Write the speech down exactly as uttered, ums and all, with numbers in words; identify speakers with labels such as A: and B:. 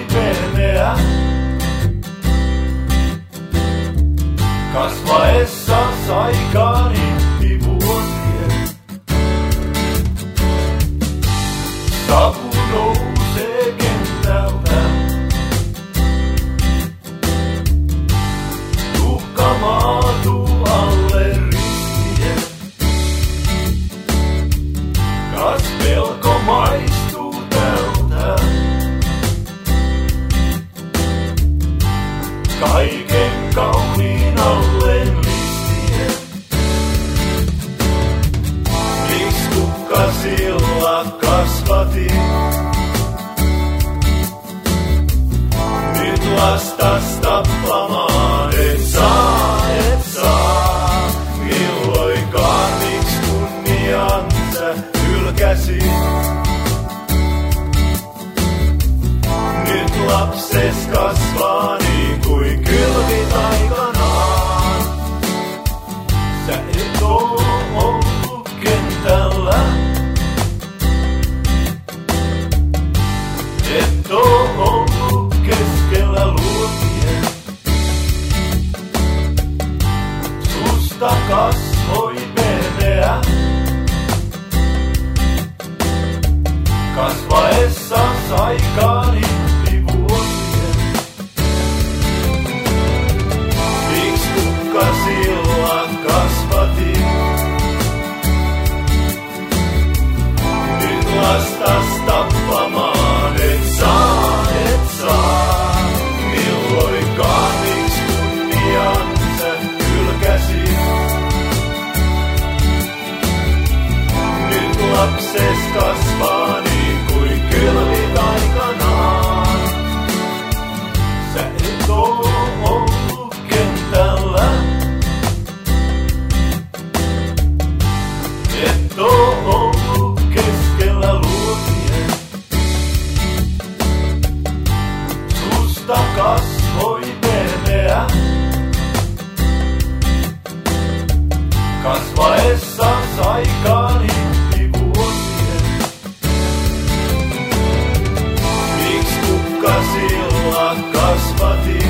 A: pehmeä. Kasvaessa sai kaanitti vuosien. Savu nousee kentältä. Tuhka maatuu alle ristien. Kas pelko maistuu tältä. Kaiken kauniin alleen listien. Miks kukkasilla kasvatin? Nyt lastas tappamaan et saa, et saa. Milloinkaan miks kunniansa hylkäsin? Nyt lapses kasvaa niin kuin kylvit aikanaan. Sä et oo ollut kentällä. Et oo ollut keskellä luokien. Susta kasvoi pehmeä. Kasvaessa sai kaanitti vuosien. Miks kukkasilla kasvatin? Nyt lastas tappamaan et saa, et saa. Milloinkaan miks kunniansa hylkäsin? Nyt lapses kasvaa niin kuin kylvit aikanaan. Sä et oo ollut kentällä. Et oo ollut keskellä luokien. Susta kasvoi pehmeä. Kasvaessa sai kaanitti vuosien. Miks kukkasilla kasvatin?